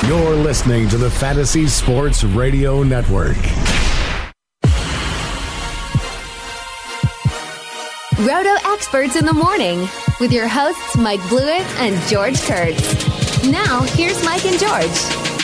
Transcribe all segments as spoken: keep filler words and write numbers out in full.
You're listening to the Fantasy Sports Radio Network. Roto Experts in the Morning with your hosts Mike Blewett and George Kurtz. Now, here's Mike and George.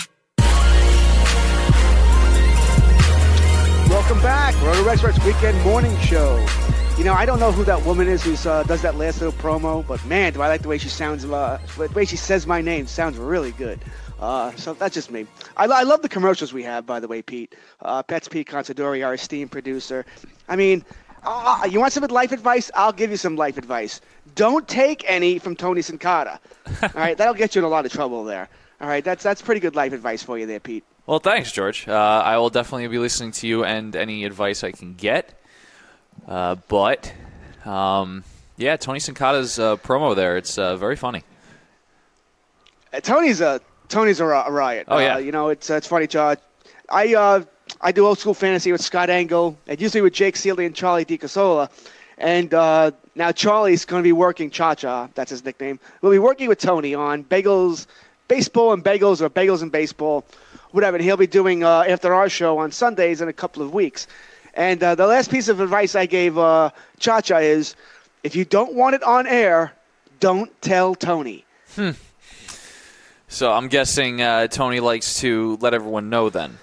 Welcome back. Roto Experts Weekend Morning Show. You know, I don't know who that woman is who uh, does that last little promo, but man, do I like the way she sounds. Uh, the way she says my name sounds really good. Uh, so that's just me. I, I love the commercials we have, by the way, Pete. Uh, that's Pete Considori, our esteemed producer. I mean, uh, you want some life advice? I'll give you some life advice. Don't take any from Tony Sincata. All right, that'll get you in a lot of trouble there. All right, that's that's pretty good life advice for you there, Pete. Well, thanks, George. Uh, I will definitely be listening to you and any advice I can get. Uh, but, um, yeah, Tony Sincata's uh, promo there, it's uh, very funny. Uh, Tony's a Tony's a, a riot. Oh, yeah. Uh, you know, it's uh, it's funny, George. I uh, I do old school fantasy with Scott Engel, and usually with Jake Seeley and Charlie DiCasola. And uh, now Charlie's going to be working, Cha-Cha, that's his nickname. We'll be working with Tony on bagels, baseball and bagels, or bagels and baseball, whatever. And he'll be doing uh, after our show on Sundays in a couple of weeks. And uh, the last piece of advice I gave uh, Cha-Cha is, if you don't want it on air, don't tell Tony. Hmm. So I'm guessing uh, Tony likes to let everyone know then.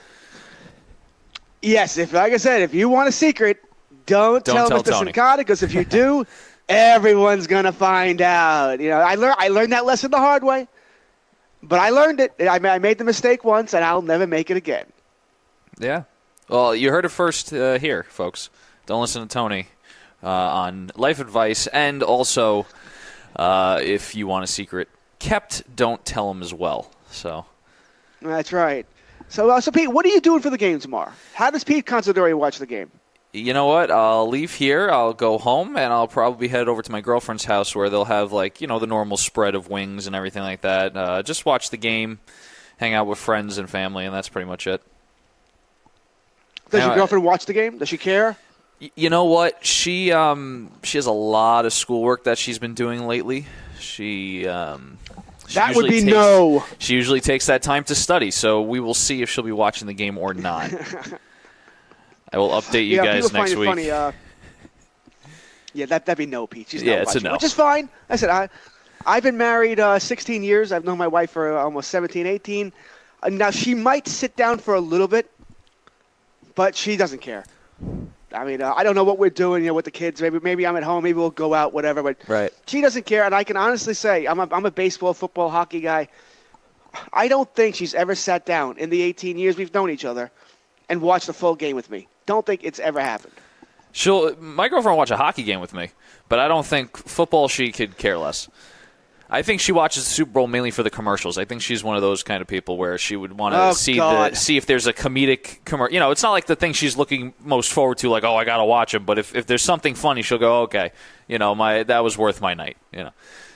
Yes, if like I said, if you want a secret, don't, don't tell, tell Mister Tony. Sincata, because if you do, everyone's gonna find out. You know, I learned I learned that lesson the hard way, but I learned it. I, I made the mistake once, and I'll never make it again. Yeah. Well, you heard it first uh, here, folks. Don't listen to Tony uh, on life advice, and also uh, if you want a secret kept, don't tell him as well. So that's right. So, uh, so Pete, what are you doing for the game tomorrow? How does Pete Considori watch the game? You know what? I'll leave here. I'll go home, and I'll probably head over to my girlfriend's house where they'll have, like, you know, the normal spread of wings and everything like that. Uh, just watch the game, hang out with friends and family, and that's pretty much it. Does now, your girlfriend watch the game? Does she care? Y- you know what? She um she has a lot of schoolwork that she's been doing lately. She um. She that would be takes, no. She usually takes that time to study, so we will see if she'll be watching the game or not. I will update you yeah, guys next next week. Funny, uh, yeah, that, that'd be no, Pete. She's yeah, not it's watching, a no. which is fine. I said, I, I've been married uh, sixteen years. I've known my wife for almost seventeen, eighteen. Uh, now, she might sit down for a little bit, but she doesn't care. I mean, uh, I don't know what we're doing, you know, with the kids. Maybe maybe I'm at home. Maybe we'll go out, whatever. But right. she doesn't care, and I can honestly say I'm a, I'm a baseball, football, hockey guy. I don't think she's ever sat down in the eighteen years we've known each other and watched a full game with me. Don't think it's ever happened. She'll. My girlfriend will watch a hockey game with me, but I don't think football she could care less. I think she watches the Super Bowl mainly for the commercials. I think she's one of those kind of people where she would want to oh, see God. the see if there's a comedic commercial. You know, it's not like the thing she's looking most forward to, like, oh, I got to watch him. But if, if there's something funny, she'll go, okay, you know, my that was worth my night. You know.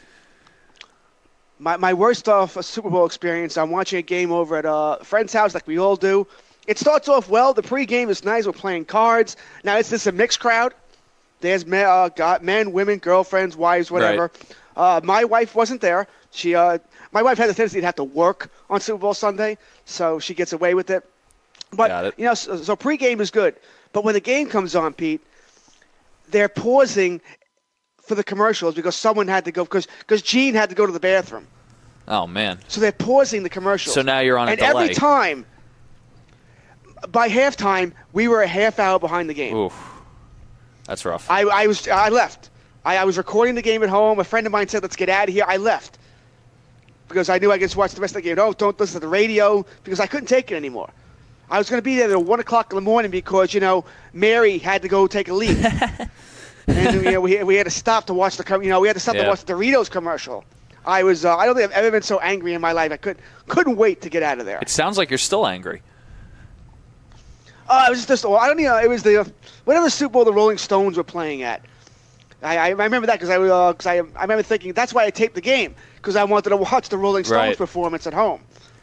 My my worst off uh, Super Bowl experience, I'm watching a game over at a friend's house like we all do. It starts off well. The pregame is nice. We're playing cards. Now, it's this a mixed crowd. There's men, uh, got men, women, girlfriends, wives, whatever. Right. Uh, my wife wasn't there. She, uh, my wife had the tendency to have to work on Super Bowl Sunday, so she gets away with it. But, Got it. you know, so, so pregame is good. But when the game comes on, Pete, they're pausing for the commercials because someone had to go, because because Gene had to go to the bathroom. Oh, man. So they're pausing the commercials. So now you're on a and delay. And every time, by halftime, we were a half hour behind the game. Oof. That's rough. I, I was I left. I, I was recording the game at home. A friend of mine said, let's get out of here. I left because I knew I could just watch the rest of the game. Oh, don't listen to the radio because I couldn't take it anymore. I was going to be there at one o'clock in the morning because, you know, Mary had to go take a leak. And, you know, we, we had to stop to watch the, you know, we had to stop yeah. to watch the Doritos commercial. I was, uh, I don't think I've ever been so angry in my life. I could, couldn't wait to get out of there. It sounds like you're still angry. Uh, it was just, I don't know, it was the, whatever Super Bowl the Rolling Stones were playing at. I, I remember that because I, uh, cause I, I remember thinking that's why I taped the game, because I wanted to watch the Rolling Stones right. performance at home.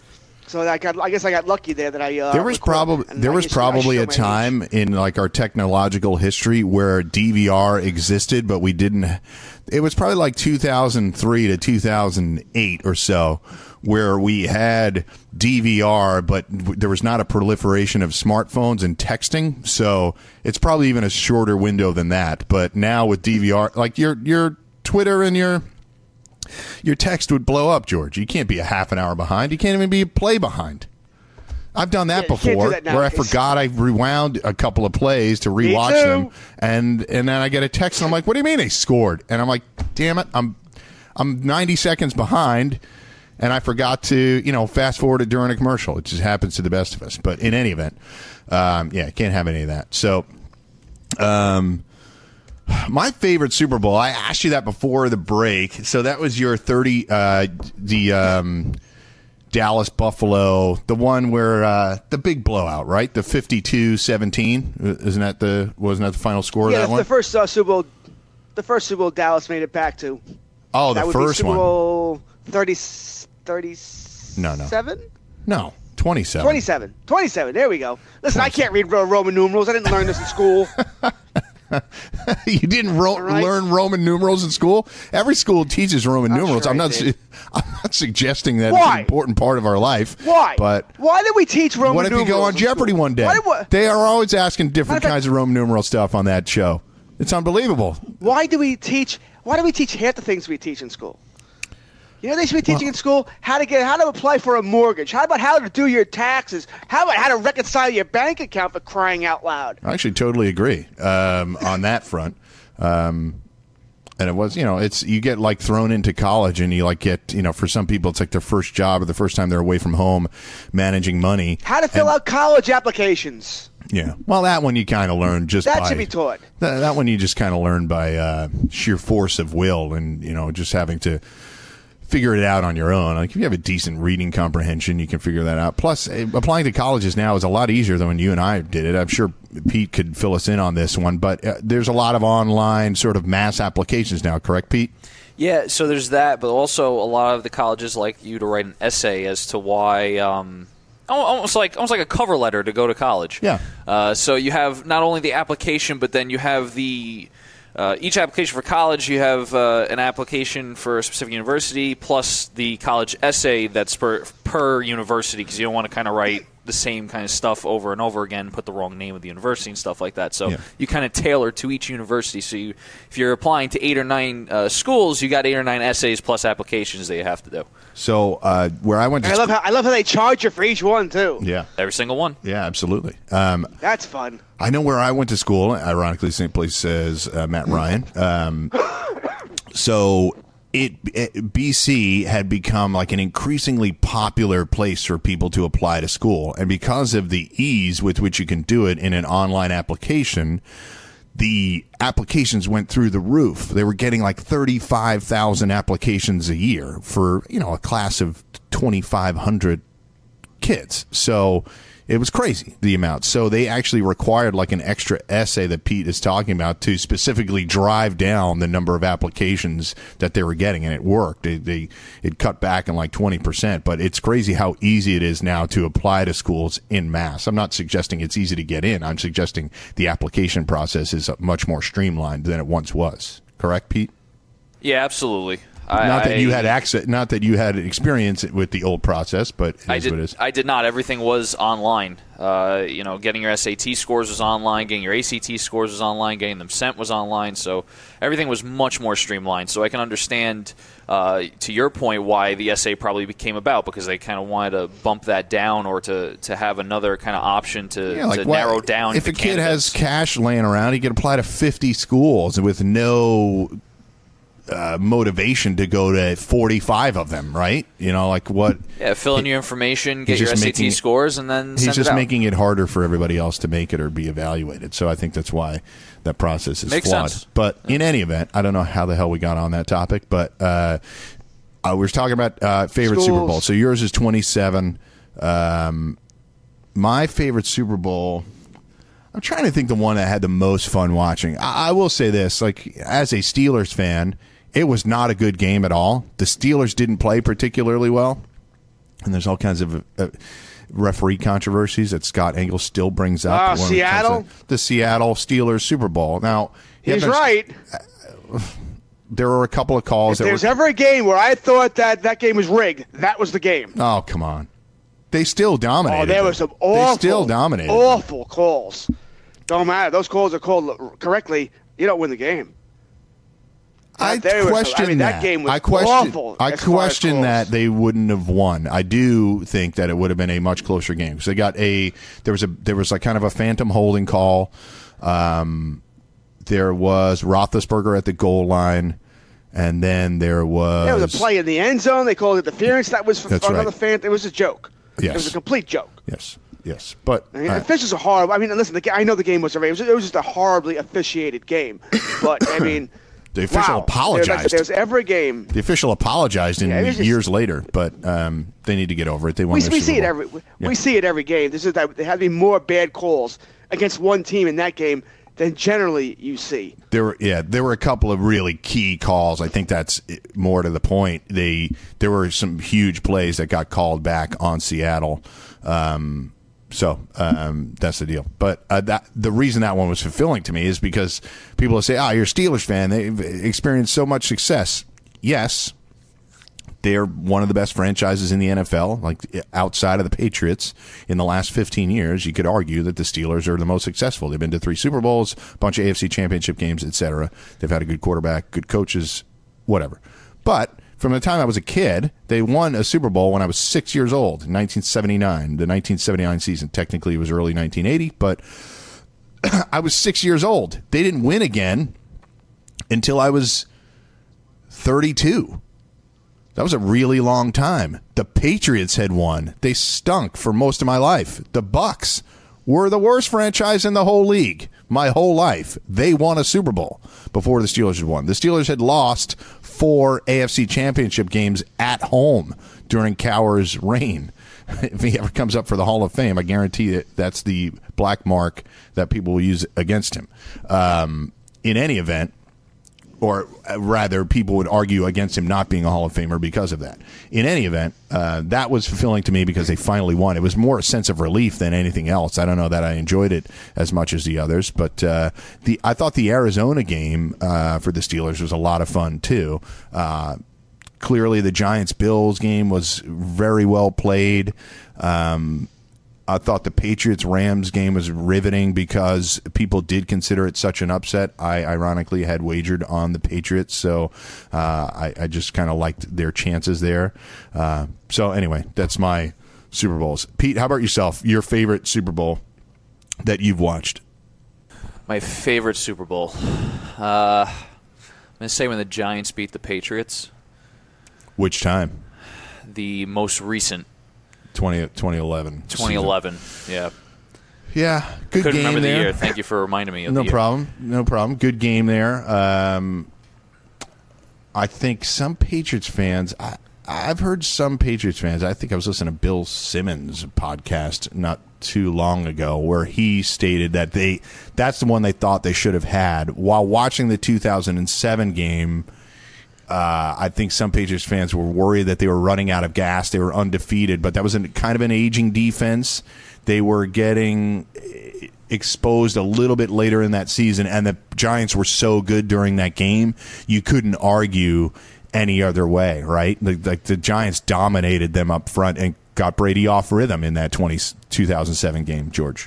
So I got, I guess I got lucky there that I. Uh, there was probably there was probably a time in like our technological history where D V R existed, but we didn't. It was probably like two thousand three to two thousand eight or so, where we had D V R, but there was not a proliferation of smartphones and texting. So it's probably even a shorter window than that. But now with D V R, like your your Twitter and your your text would blow up, George. You can't be a half an hour behind. You can't even be a play behind. I've done that yeah, before, that where I forgot I rewound a couple of plays to rewatch them, and and then I get a text and I'm like, "What do you mean they scored?" And I'm like, "Damn it, I'm I'm ninety seconds behind." And I forgot to, you know, fast forward it during a commercial. It just happens to the best of us. But in any event, um, yeah, can't have any of that. So, um, my favorite Super Bowl, I asked you that before the break. So that was your thirty, uh, the um, Dallas Buffalo, the one where uh, the big blowout, right? The fifty-two seventeen. Isn't that the, wasn't that the final score yeah, of that one? Yeah, the first uh, Super Bowl, the first Super Bowl Dallas made it back to. Oh, the that would first be Super one. Bowl thirty, thirty-seven? No, no. No, twenty-seven. twenty-seven. twenty-seven. There we go. Listen, I can't read Roman numerals. I didn't learn this in school. You didn't ro- right. learn Roman numerals in school? Every school teaches Roman That's numerals. Right, I'm not. Su- I'm not suggesting that Why? It's an important part of our life. Why? But why did we teach Roman? What if numerals you go on Jeopardy school? one day? Why, they are always asking different kinds of Roman numeral stuff on that show. It's unbelievable. Why do we teach? Why do we teach half the things we teach in school? You know, they should be teaching well, in school how to get, how to apply for a mortgage. How about how to do your taxes? How about how to reconcile your bank account, for crying out loud? I actually totally agree um, on that front. Um, and it was, you know, it's you get like thrown into college, and you like get, you know, for some people it's like their first job or the first time they're away from home, managing money. How to fill and, out college applications. Yeah, well, that one you kind of learn just that by, should be taught. That, that one you just kind of learn by uh, sheer force of will, and you know, just having to figure it out on your own. Like if you have a decent reading comprehension, you can figure that out. Plus, applying to colleges now is a lot easier than when you and I did it. I'm sure Pete could fill us in on this one, but uh, there's a lot of online sort of mass applications now, correct, Pete? Yeah, so there's that, but also a lot of the colleges like you to write an essay as to why, um, almost like almost like a cover letter to go to college. Yeah. Uh, so you have not only the application, but then you have the Uh, each application for college, you have uh, an application for a specific university plus the college essay that's per, per university, because you don't want to kind of write the same kind of stuff over and over again, put the wrong name of the university and stuff like that. So yeah. you kind of tailor to each university. So you, if you're applying to eight or nine uh, schools, you got eight or nine essays plus applications that you have to do. So uh, where I went to I love how I love how they charge you for each one too. Yeah, every single one. Yeah, absolutely. Um, That's fun. I know where I went to school. Ironically, same place as uh, Matt Ryan. Um, so it, it B C had become like an increasingly popular place for people to apply to school, and because of the ease with which you can do it in an online application, the applications went through the roof. They were getting like thirty-five thousand applications a year for, you know, a class of twenty-five hundred kids. So it was crazy, the amount. So they actually required like an extra essay that Pete is talking about to specifically drive down the number of applications that they were getting, and it worked. They, they it cut back in like twenty percent, but it's crazy how easy it is now to apply to schools in mass. I'm not suggesting it's easy to get in. I'm suggesting the application process is much more streamlined than it once was. Correct, Pete? Yeah, absolutely. I, not that you I, had access, not that you had experience with the old process, but it I is did, what it is. I did not. Everything was online. Uh, you know, getting your S A T scores was online, getting your A C T scores was online, getting them sent was online. So everything was much more streamlined. So I can understand, uh, to your point, why the essay probably became about, because they kind of wanted to bump that down, or to, to have another kind of option to, yeah, like to what, narrow down. If the a kid candidates. has cash laying around, he can apply to fifty schools with no Uh, motivation to go to forty-five of them, right? You know, like what? Yeah, fill in your information, get your just S A T making, scores, and then he's send just it out. making it harder for everybody else to make it or be evaluated. So I think that's why that process is Makes flawed. sense. But in any event, I don't know how the hell we got on that topic, but uh, uh, we were talking about uh, favorite Schools. Super Bowl. So yours is twenty-seven. Um, my favorite Super Bowl, I'm trying to think the one I had the most fun watching. I, I will say this, like as a Steelers fan, it was not a good game at all. The Steelers didn't play particularly well. and there's all kinds of uh, referee controversies that Scott Engel still brings up. Oh, when it comes to Seattle? the Seattle Steelers Super Bowl. Now He's yeah, right. There were a couple of calls. If that there's were, ever a game where I thought that that game was rigged, that was the game. Oh, come on. They still dominated. Oh, there them. were some awful, They still dominated. them. awful calls. Don't matter. Those calls are called correctly. You don't win the game. I There was some- question I mean, that. that game was I question, awful I as far as question calls. that they wouldn't have won. I do think that it would have been a much closer game because they got a there was a there was like kind of a phantom holding call. Um, there was Roethlisberger at the goal line, and then there was There was a play in the end zone. They called it interference. That was for That's another right. fan. It was a joke. Yes. It was a complete joke. Yes, yes, but I mean, uh, officials are horrible. I mean, listen, the, ga- I know the game was arranged. It was just a horribly officiated game. But, I mean, the official wow. apologized. There's, there's every game. the official apologized in Yeah, it was just- years later, but um, they need to get over it. They won We, their we Super see it Bowl. every we, Yeah. we see it every game. This is that there had to be more bad calls against one team in that game than generally you see. There were yeah, there were a couple of really key calls. I think that's more to the point. They there were some huge plays that got called back on Seattle. Um, so um, that's the deal. But uh, that the reason that one was fulfilling to me is because people will say, "Ah, you're a Steelers fan. They've experienced so much success." Yes, they're one of the best franchises in the N F L, like outside of the Patriots. In the last fifteen years, you could argue that the Steelers are the most successful. They've been to three Super Bowls, a bunch of A F C championship games, et cetera. They've had a good quarterback, good coaches, whatever. But from the time I was a kid, they won a Super Bowl when I was six years old in nineteen seventy-nine. The nineteen seventy-nine season, technically it was early nineteen eighty, but I was six years old. They didn't win again until I was thirty-two. That was a really long time. The Patriots had won. They stunk for most of my life. The Bucks were the worst franchise in the whole league. My whole life. They won a Super Bowl before the Steelers had won. The Steelers had lost four A F C championship games at home during Cowher's reign. If he ever comes up for the Hall of Fame, I guarantee that that's the black mark that people will use against him. Um, in any event, or rather, people would argue against him not being a Hall of Famer because of that. In any event, uh, that was fulfilling to me because they finally won. It was more a sense of relief than anything else. I don't know that I enjoyed it as much as the others, but uh, the I thought the Arizona game uh, for the Steelers was a lot of fun, too. Uh, clearly, the Giants-Bills game was very well played. Um I thought the Patriots-Rams game was riveting because people did consider it such an upset. I ironically had wagered on the Patriots, so uh, I, I just kind of liked their chances there. Uh, so anyway, that's my Super Bowls. Pete, how about yourself? Your favorite Super Bowl that you've watched? My favorite Super Bowl. Uh, I'm going to say when the Giants beat the Patriots. Which time? The most recent. twenty, twenty eleven. twenty eleven, yeah. Yeah, good Couldn't game remember there. the year. Thank you for reminding me of No the year. problem. No problem. Good game there. Um, I think some Patriots fans, I, I've heard some Patriots fans, I think I was listening to Bill Simmons' podcast not too long ago where he stated that they that's the one they thought they should have had. While watching the two thousand seven game, Uh, I think some Patriots fans were worried that they were running out of gas. They were undefeated, but that was an, kind of an aging defense. They were getting exposed a little bit later in that season, and the Giants were so good during that game, you couldn't argue any other way, right? Like the, the Giants dominated them up front and got Brady off rhythm in that twenty, two thousand seven game, George.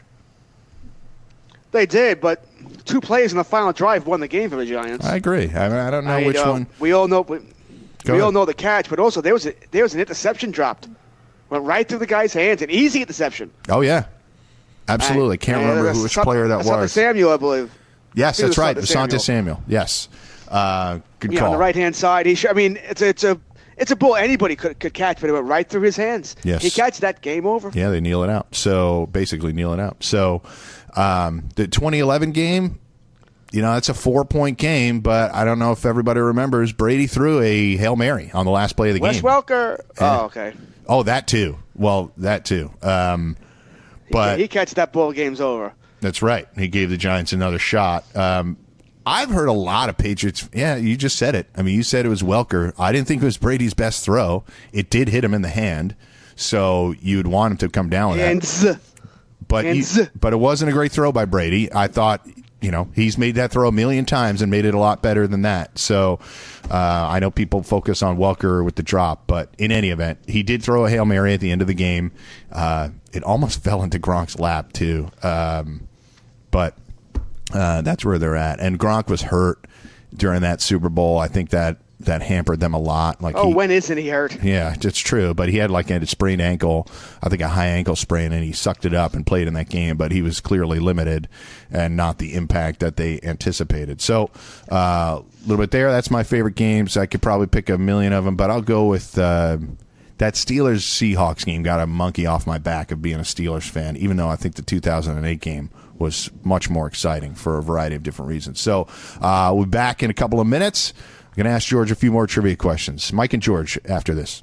They did, but two plays in the final drive won the game for the Giants. I agree. I, mean, I don't know I, which uh, one. We all know. We, Go we ahead. all know the catch, but also there was a, there was an interception dropped, went right through the guy's hands, an easy interception. Oh, yeah. Absolutely. I- Can't I- remember that's who, which Sut- player that that's Sutton was. Samuel, I believe. Yes, I think that's it was right. Asante Asante Samuel. Yes. Uh, good Yeah, call. on the right hand side. He. Sh- I mean, it's a, it's a it's a ball anybody could could catch, but it went right through his hands. Yes. He catch that, game over. Yeah, they kneel it out. So basically, kneel it out. So um, the twenty eleven game, you know, it's a four point game, but I don't know if everybody remembers. Brady threw a Hail Mary on the last play of the Wes game. Welker. Yeah. Oh, okay. Oh, that too. Well, that too. Um, but he catch that ball, game's over. that's right. He gave the Giants another shot. Um, I've heard a lot of Patriots. Yeah, you just said it. I mean, you said it was Welker. I didn't think it was Brady's best throw. It did hit him in the hand, so you'd want him to come down with Hands. that. But Hands. he, but it wasn't a great throw by Brady. I thought, you know, he's made that throw a million times and made it a lot better than that. So uh, I know people focus on Welker with the drop, but in any event, he did throw a Hail Mary at the end of the game. Uh, it almost fell into Gronk's lap, too. Um, but uh, that's where they're at. And Gronk was hurt during that Super Bowl. I think that that hampered them a lot. Like, Oh, he, when isn't he hurt? yeah, it's true. But he had like a sprained ankle, I think a high ankle sprain, and he sucked it up and played in that game. But he was clearly limited and not the impact that they anticipated. So uh, a little bit there. That's my favorite games. I could probably pick a million of them, but I'll go with uh, that Steelers-Seahawks game. Got a monkey off my back of being a Steelers fan, even though I think the two thousand eight game was much more exciting for a variety of different reasons. So uh, we'll be back in a couple of minutes. I'm going to ask George a few more trivia questions. Mike and George after this.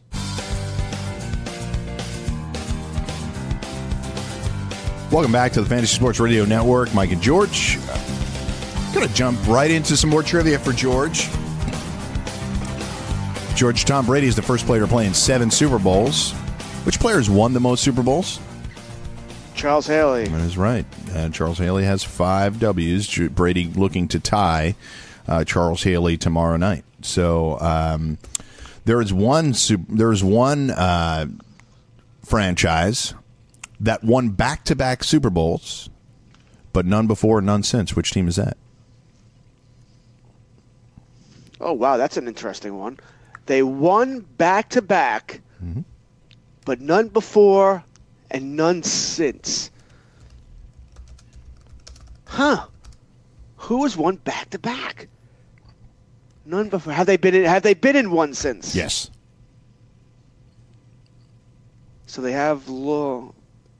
Welcome back to the Fantasy Sports Radio Network. Mike and George. I'm going to jump right into some more trivia for George. George, Tom Brady is the first player to play in seven Super Bowls. Which player has won the most Super Bowls? Charles Haley. That is right. Uh, Charles Haley has five W's. Brady looking to tie Uh, Charles Haley tomorrow night. So um, there is one there is one uh, franchise that won back-to-back Super Bowls, but none before, none since. Which team is that? Oh, wow, that's an interesting one. They won back-to-back, Mm-hmm. but none before and none since. Huh. Who has won back-to-back? None before. Have they been in, have they been in one since? Yes. So they have low.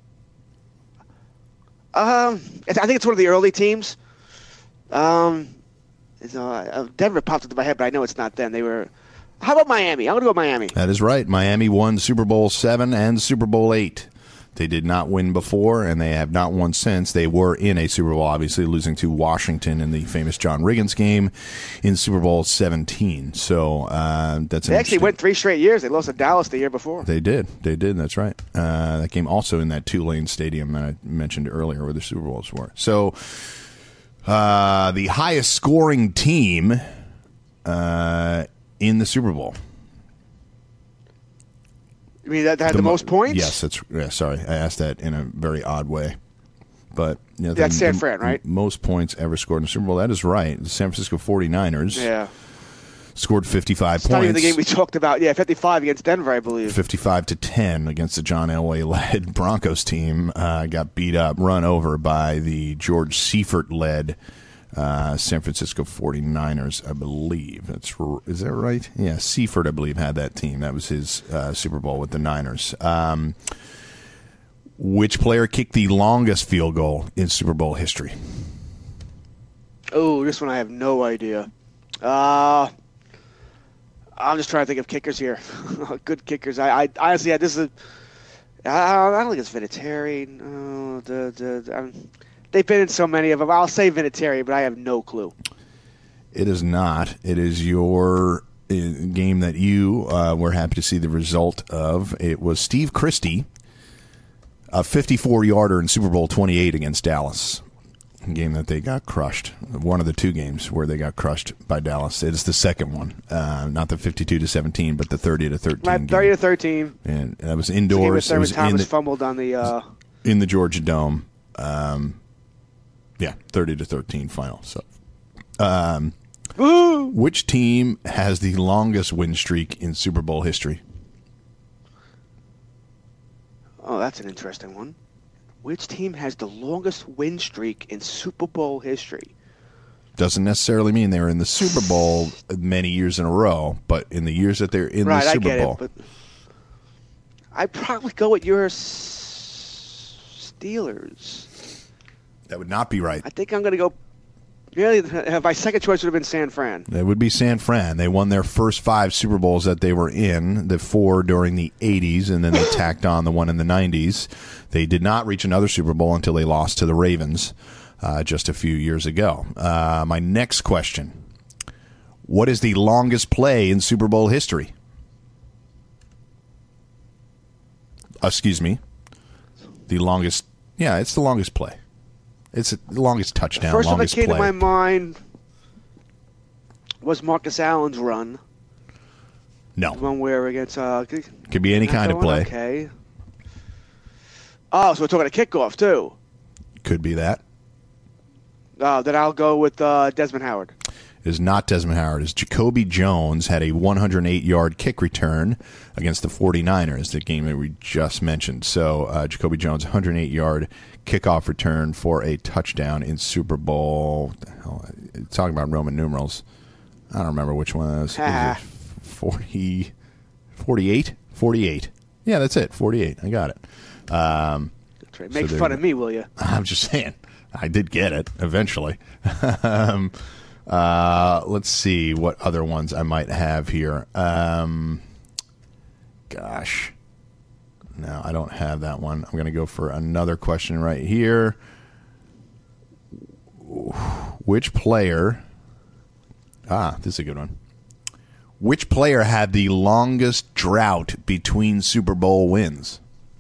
Um, I think it's one of the early teams. Um, it's, uh, Denver popped into my head, but I know it's not them. They were. How about Miami? I'm gonna go with Miami. That is right. Miami won Super Bowl seven and Super Bowl eight. They did not win before, and they have not won since. They were in a Super Bowl, obviously, losing to Washington in the famous John Riggins game in Super Bowl seventeen. So uh, that's They actually went three straight years. They lost to Dallas the year before. They did. They did. That's right. Uh, that game also in that Tulane Stadium that I mentioned earlier where the Super Bowls were. So uh, the highest scoring team uh, in the Super Bowl. You mean that had the, the most points? Yes, that's yeah, sorry. I asked that in a very odd way. But you know, that's the, San the Fran, right? Most points ever scored in the Super Bowl. That is right. The San Francisco forty-niners yeah. scored fifty-five it's points. Not even the game we talked about. Yeah, fifty-five against Denver, I believe. fifty-five to ten against the John Elway-led Broncos team. Uh, got beat up, run over by the George Seifert-led Uh, San Francisco forty-niners, I believe. That's is that right? Yeah, Seifert, I believe, had that team. That was his uh, Super Bowl with the Niners. Um, which player kicked the longest field goal in Super Bowl history? Oh, this one I have no idea. Uh, I'm just trying to think of kickers here. Good kickers. I, I honestly, yeah, this is. A, I, I don't think it's Vinatieri. No, the the. the um, They've been in so many of them. I'll say Vinatieri, but I have no clue. It is not. It is your uh, game that you uh, were happy to see the result of. It was Steve Christie, a fifty-four-yarder in Super Bowl twenty-eight against Dallas, a game that they got crushed. One of the two games where they got crushed by Dallas. It is the second one, uh, not the fifty-two to seventeen, but the thirty to thirteen. Right, thirty to thirteen. And that was indoors. It was in Thomas the, fumbled on the uh... in the Georgia Dome. Um, Yeah, thirty to thirteen final. So, um, which team has the longest win streak in Super Bowl history? Oh, that's an interesting one. Which team has the longest win streak in Super Bowl history? Doesn't necessarily mean they were in the Super Bowl many years in a row, but in the years that they're in right, the Super I get Bowl. It, but I'd probably go with your Steelers. That would not be right. I think I'm going to go. Really, my second choice would have been San Fran. It would be San Fran. They won their first five Super Bowls that they were in, the four during the eighties, and then they tacked on the one in the nineties. They did not reach another Super Bowl until they lost to the Ravens. uh, just a few years ago. Uh, my next question. What is the longest play in Super Bowl history? Excuse me. The longest, yeah, it's the longest play. It's the longest touchdown, First one that longest came play. to my mind was Marcus Allen's run. No. The one where against uh, Could be any kind of play. Okay. Oh, so we're talking a kickoff too. Could be that. Uh, then I'll go with uh, Desmond Howard. It is not Desmond Howard. It's Jacoby Jones had a one hundred eight yard kick return against the 49ers, the game that we just mentioned. So uh, Jacoby Jones, one hundred eight yard kickoff return for a touchdown in Super Bowl. What the hell? Talking about Roman numerals. I don't remember which one that was. Was it forty, forty-eight? forty-eight. Yeah, that's it. forty-eight. I got it. Um, Make so fun of me, will you? I'm just saying. I did get it eventually. um, uh, let's see what other ones I might have here. Um, gosh. No, I don't have that one. I'm going to go for another question right here. Which player... Ah, this is a good one. Which player had the longest drought between Super Bowl wins?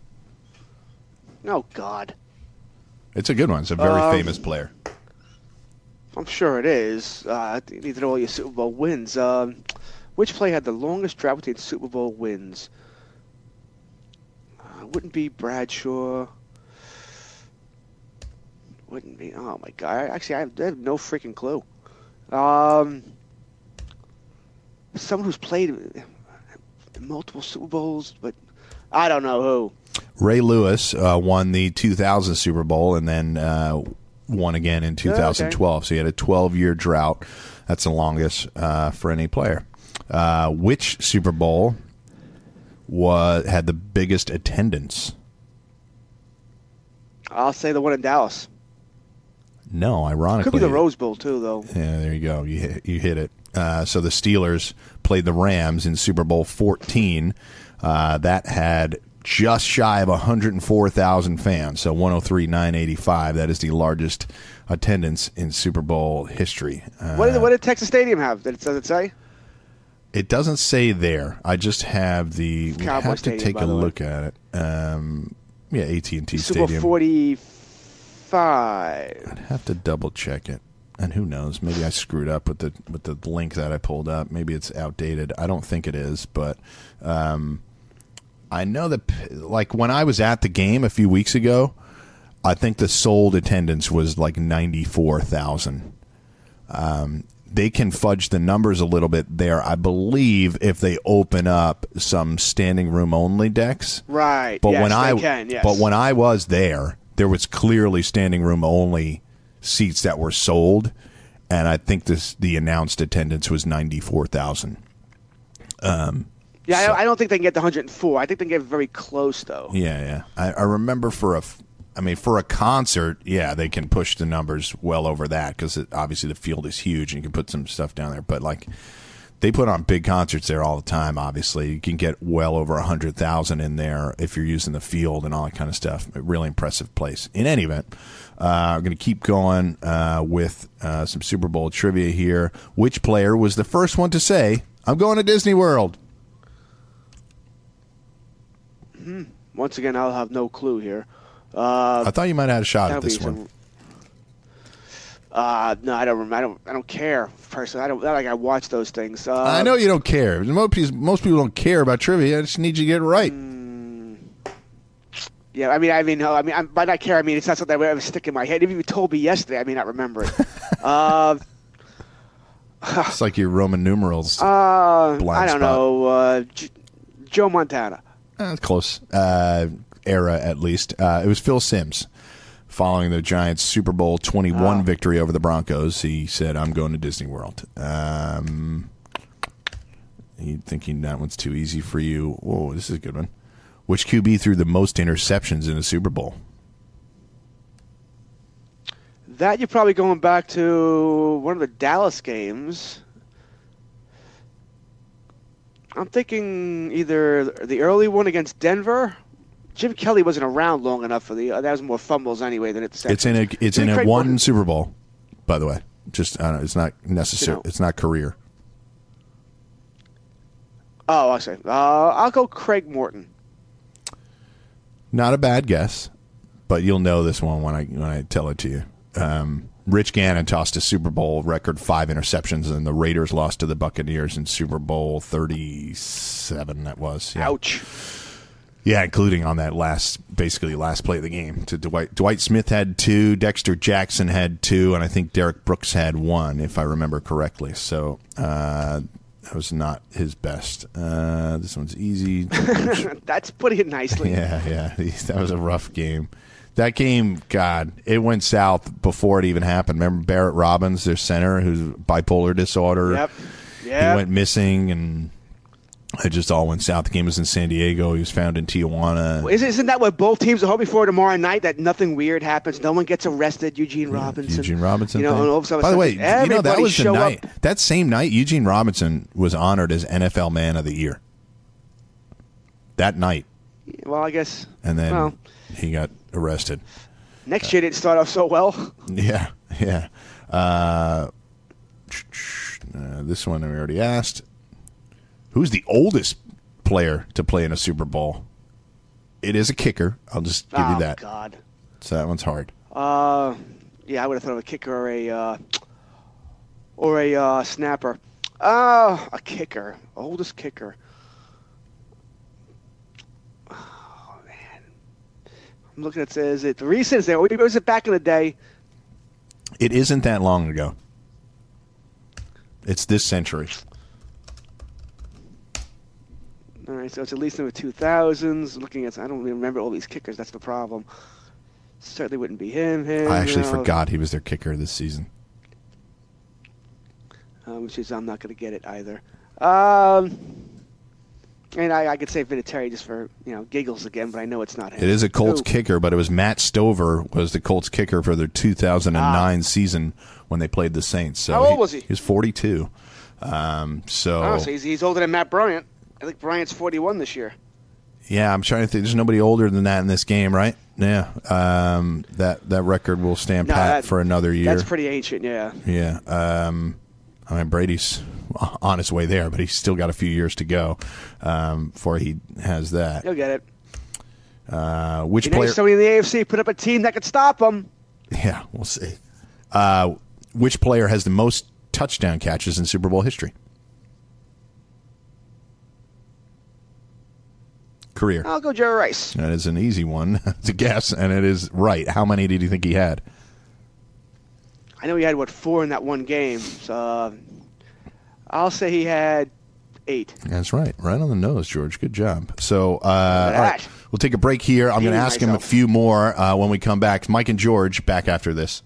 Oh, God. It's a good one. It's a very um, famous player. I'm sure it is. Uh, you need to know all your Super Bowl wins. Um, which player had the longest drought between Super Bowl wins? Uh, wouldn't be Bradshaw. Wouldn't be. Oh, my God. Actually, I have, I have no freaking clue. Um, someone who's played in multiple Super Bowls, but I don't know who. Ray Lewis uh, won the two thousand Super Bowl and then uh, won again in two thousand twelve. Oh, okay. So he had a twelve year drought. That's the longest uh, for any player. Uh, which Super Bowl was had the biggest attendance? I'll say the one in Dallas. No, ironically. Could be the Rose Bowl, too, though. Yeah, there you go. You hit, you hit it. Uh, so the Steelers played the Rams in Super Bowl fourteen. Uh, that had just shy of one hundred four thousand fans, so one hundred three thousand nine hundred eighty-five. That is the largest attendance in Super Bowl history. Uh, what, did, what did Texas Stadium have? Did it, does it say? It doesn't say there. I just have the. We Cowboy have to Stadium, take by a the way. look at it. Um, yeah, A T and T Super Bowl Stadium. forty-five. I'd have to double check it. And who knows? Maybe I screwed up with the with the link that I pulled up. Maybe it's outdated. I don't think it is, but um, I know that, like, when I was at the game a few weeks ago, I think the sold attendance was like ninety-four thousand. Um, they can fudge the numbers a little bit there, I believe, if they open up some standing room only decks. Right. But yes, when they I can, yes. but when I was there, there was clearly standing room only seats that were sold, and I think this the announced attendance was ninety-four thousand. Um, yeah, so, I, I don't think they can get the one hundred four. I think they can get very close, though. Yeah, yeah. I, I remember for a, I mean, for a concert, yeah, they can push the numbers well over that because obviously the field is huge and you can put some stuff down there. But like, they put on big concerts there all the time. Obviously, you can get well over a hundred thousand in there if you're using the field and all that kind of stuff. A really impressive place. In any event. Uh, I'm going to keep going uh, with uh, some Super Bowl trivia here. Which player was the first one to say, I'm going to Disney World? Mm-hmm. Once again, I'll have no clue here. Uh, I thought you might have had a shot at this some, one. Uh, no, I don't remember. I don't. I don't care personally. I don't. Not like I watch those things. Uh, I know you don't care. Most people, most people don't care about trivia. I just need you to get it right. Mm, Yeah, I mean, I mean, no, I mean, I'm, by not care, I mean, it's not something that would ever stick in my head. If you told me yesterday, I may not remember it. uh, It's like your Roman numerals. uh, blind I don't spot. know. Uh, J- Joe Montana. Uh, close. Uh, era, at least. Uh, it was Phil Simms. Following the Giants' Super Bowl twenty-one Oh. victory over the Broncos, he said, I'm going to Disney World. Um, you thinking that one's too easy for you? Whoa, this is a good one. Which Q B threw the most interceptions in a Super Bowl? That you're probably going back to one of the Dallas games. I'm thinking either the early one against Denver Jim Kelly wasn't around long enough for the. Uh, that was more fumbles anyway than interceptions. It's in a it's Jimmy in a Craig one Morton- Super Bowl, by the way. Just I don't know, it's not necessary. You know. It's not career. Oh, I see. Uh, I'll go Craig Morton. Not a bad guess, but you'll know this one when I when I tell it to you. Um, Rich Gannon tossed a Super Bowl record five interceptions, and the Raiders lost to the Buccaneers in Super Bowl thirty-seven. That was yeah. Ouch. Yeah, including on that last, basically last play of the game. To Dwight, Dwight Smith had two, Dexter Jackson had two, and I think Derek Brooks had one, if I remember correctly. So uh, that was not his best. Uh, this one's easy. That's putting it nicely. Yeah, yeah, that was a rough game. That game, God, it went south before it even happened. Remember Barrett Robbins, their center, who's bipolar disorder. Yep. He Yeah. went missing, and it just all went south. The game was in San Diego. He was found in Tijuana. Isn't, isn't that what both teams are hoping for tomorrow night? That nothing weird happens, no one gets arrested. Eugene Robinson. Eugene Robinson. You know, thing. and all of a sudden, By the way, you know that everybody was the show night. up. That same night, Eugene Robinson was honored as N F L Man of the Year. That night, Well, I guess. and then well, he got arrested. next year didn't start off so well. Yeah, yeah. Uh, uh, this one we already asked. Who's the oldest player to play in a Super Bowl? It is a kicker. I'll just give oh, you that. God. So that one's hard. Uh, yeah, I would have thought of a kicker or a uh, or a uh, snapper. Oh, a kicker, oldest kicker. Oh man, I'm looking at it. Is it recent? Is it was it back in the day? It isn't that long ago. It's this century. All right, so it's at least in the two thousands. Looking at, I don't even remember all these kickers. That's the problem. Certainly wouldn't be him. Him. I actually you know, forgot he was their kicker this season. Um, which is I'm not going to get it either. Um, and I, I could say Vinatieri just for you know giggles again, but I know it's not him. It is a Colts Ooh. kicker, but it was Matt Stover was the Colts kicker for their two thousand nine Ah. season when they played the Saints. So How old was he? He was forty-two. Um, so, Oh, so he's, he's older than Matt Bryant. I think Bryant's forty-one this year. yeah, I'm trying to think. There's nobody older than that in this game, right? Yeah. Um, that that record will stand No, pat that- for another year. That's pretty ancient, yeah. Yeah. Um, I mean, Brady's on his way there, but he's still got a few years to go um, before he has that. You'll get it. Uh, which You know, player? somebody in the A F C put up a team that could stop him. Yeah, we'll see. Uh, which player has the most touchdown catches in Super Bowl history? Career. I'll go Jerry Rice. That is an easy one to guess, and it is right. How many did you think he had? I know he had, what, four in that one game. So uh, I'll say he had eight. That's right. Right on the nose, George. Good job. So, uh, all at right, that. we'll take a break here. I'm going to Beating ask him a myself. few more uh, when we come back. Mike and George back after this.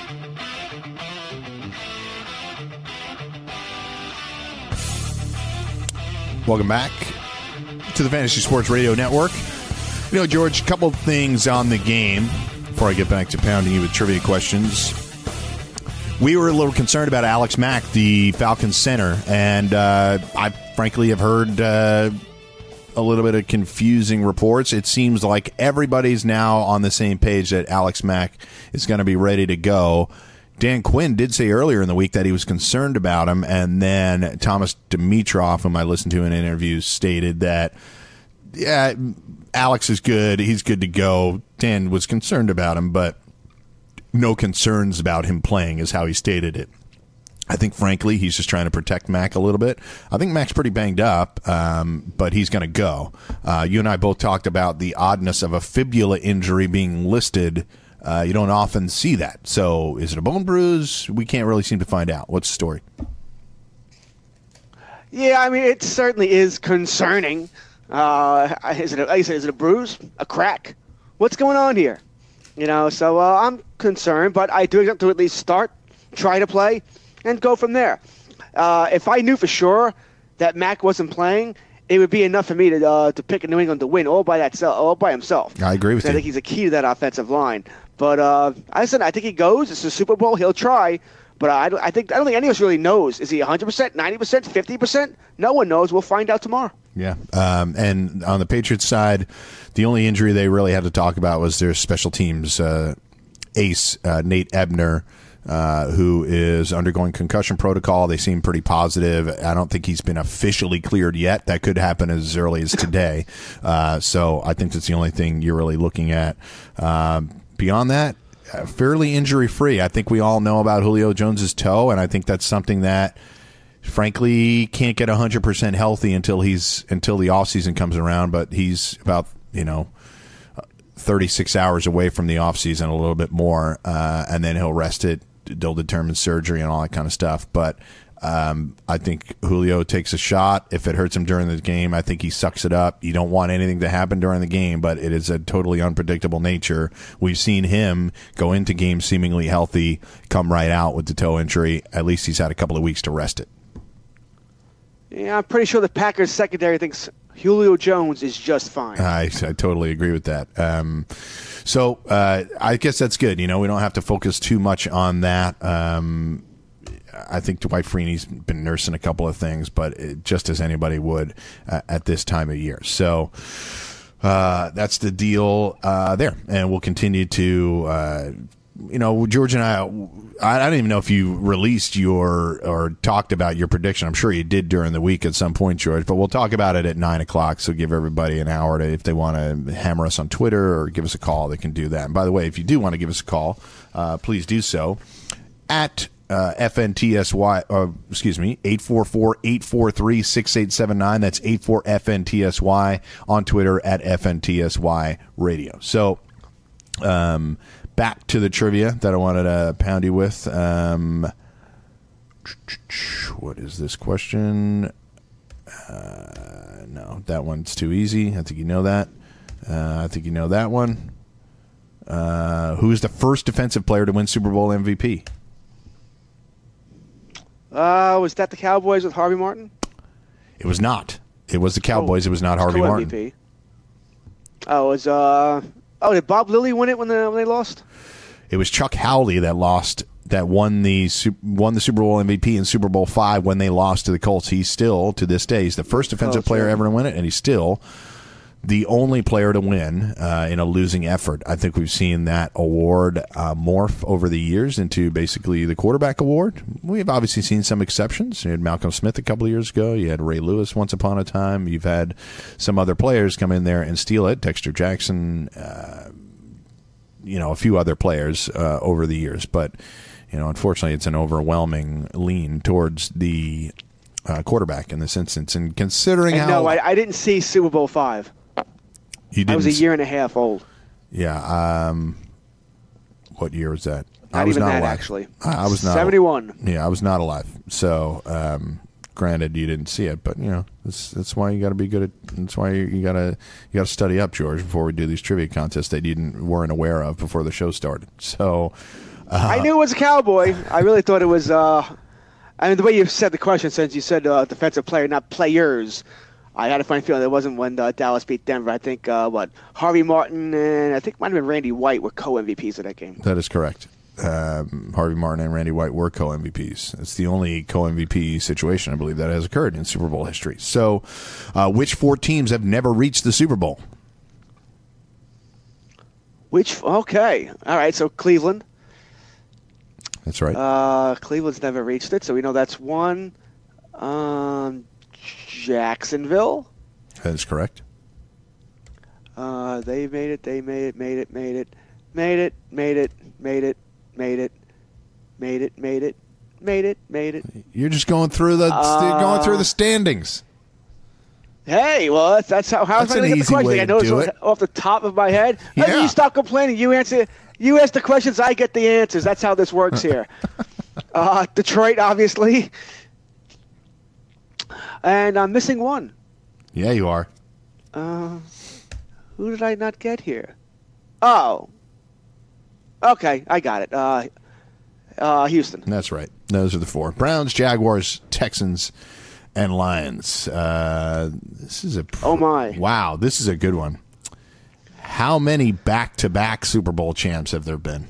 Welcome back to the Fantasy Sports Radio Network. You know, George, a couple of things on the game before I get back to pounding you with trivia questions. We were a little concerned about Alex Mack, the Falcons center, and uh, I frankly have heard uh, a little bit of confusing reports. It seems like everybody's now on the same page that Alex Mack is going to be ready to go. Dan Quinn did say earlier in the week that he was concerned about him, and then Thomas Dimitroff, whom I listened to in interviews, stated that, yeah, Alex is good. He's good to go. Dan was concerned about him, but no concerns about him playing is how he stated it. I think, frankly, he's just trying to protect Mac a little bit. I think Mac's pretty banged up, um, but he's going to go. Uh, you and I both talked about the oddness of a fibula injury being listed. Uh, you don't often see that. So is it a bone bruise? We can't really seem to find out. What's the story? Yeah, I mean, it certainly is concerning. Uh, is it a, like I said, is it a bruise? A crack? What's going on here? You know, so uh, I'm concerned, but I do expect to at least start, try to play, and go from there. Uh, if I knew for sure that Mac wasn't playing, it would be enough for me to uh, to pick New England to win all by that all by himself. I agree with I you. think he's a key to that offensive line. But uh, I said I think he goes. It's a Super Bowl. He'll try. But I, don't- I think I don't think any of us really knows. Is he one hundred percent, ninety percent, fifty percent? No one knows. We'll find out tomorrow. Yeah. Um, and on the Patriots side, the only injury they really had to talk about was their special teams uh, ace, uh, Nate Ebner, uh, who is undergoing concussion protocol. They seem pretty positive. I don't think he's been officially cleared yet. That could happen as early as today. Uh, so I think that's the only thing you're really looking at. Um, beyond that, uh, fairly injury-free. I think we all know about Julio Jones's toe, and I think that's something that frankly can't get one hundred percent healthy until he's until the offseason comes around, but he's about, you know, thirty-six hours away from the offseason, a little bit more, uh, and then he'll rest it. They'll determine surgery and all that kind of stuff. But um, I think Julio takes a shot. If it hurts him during the game, I think he sucks it up. You don't want anything to happen during the game, but it is a totally unpredictable nature. We've seen him go into games seemingly healthy, come right out with the toe injury. At least he's had a couple of weeks to rest it. Yeah, I'm pretty sure the Packers secondary thinks Julio Jones is just fine. I, I totally agree with that. Um, so uh, I guess that's good. You know, we don't have to focus too much on that. Um, I think Dwight Freeney's been nursing a couple of things, but it, just as anybody would uh, at this time of year. So uh, that's the deal uh, there. And we'll continue to uh, you know, George and I, I don't even know if you released your or talked about your prediction. I'm sure you did during the week at some point, George, but we'll talk about it at nine o'clock. So give everybody an hour to, if they want to hammer us on Twitter or give us a call, they can do that. And by the way, if you do want to give us a call, uh, please do so at uh, F N T S Y, uh, excuse me, eight four four, eight four three, six eight seven nine. That's eight four F N T S Y, on Twitter at F N T S Y Radio. So, um, back to the trivia that I wanted to pound you with. Um, what is this question? Uh, no, that one's too easy. I think you know that. Uh, I think you know that one. Uh, who is the first defensive player to win Super Bowl M V P? Uh, was that the Cowboys with Harvey Martin? It was not. It was the Cowboys. Oh, it was not Harvey Martin. M V P. Oh, it was uh. Oh, did Bob Lilly win it when, the, when they lost? It was Chuck Howley that lost, that won the won the Super Bowl M V P in Super Bowl five when they lost to the Colts. He's still, to this day, he's the first defensive oh, player ever to win it, and he's still the only player to win uh, in a losing effort. I think we've seen that award uh, morph over the years into basically the quarterback award. We've obviously seen some exceptions. You had Malcolm Smith a couple of years ago. You had Ray Lewis once upon a time. You've had some other players come in there and steal it. Dexter Jackson, uh, you know, a few other players uh, over the years. But, you know, unfortunately, it's an overwhelming lean towards the uh, quarterback in this instance. And considering and how... No, I, I didn't see Super Bowl five. You I was a year and a half old. Yeah. Um, what year was that? Not I was even not that, alive. actually. I was not seventy-one. Yeah, I was not alive. So, um, granted, you didn't see it, but you know that's that's why you got to be good at. That's why you, you gotta you gotta study up, George, before we do these trivia contests that you didn't weren't aware of before the show started. So, uh, I knew it was a Cowboy. I really thought it was. Uh, I mean, the way you said the question, since you said uh, defensive player, not players. I had a funny feeling it wasn't when uh, Dallas beat Denver. I think, uh, what, Harvey Martin and I think it might have been Randy White were co-M V Ps of that game. That is correct. Um, Harvey Martin and Randy White were co-M V Ps. It's the only co-M V P situation, I believe, that has occurred in Super Bowl history. So, uh, which four teams have never reached the Super Bowl? Which, okay. All right, so Cleveland. That's right. Uh, Cleveland's never reached it, so we know that's one. Um... Jacksonville. That is correct. Uh, they made it, they made it, made it, made it, made it, made it, made it, made it, made it, made it, made it, made it. You're just going through the uh, going through the standings. Hey, well, that's, that's how how that's am I going to get the question? I know it's it. off the top of my head. Yeah. Hey, you stop complaining. You answer. You ask the questions. I get the answers. That's how this works here. uh, Detroit, obviously. And I'm missing one. Yeah, you are. Uh, who did I not get here? Oh. Okay, I got it. Uh, uh, Houston. That's right. Those are the four. Browns, Jaguars, Texans, and Lions. Uh, this is a... Pr- oh, my. Wow, this is a good one. How many back-to-back Super Bowl champs have there been?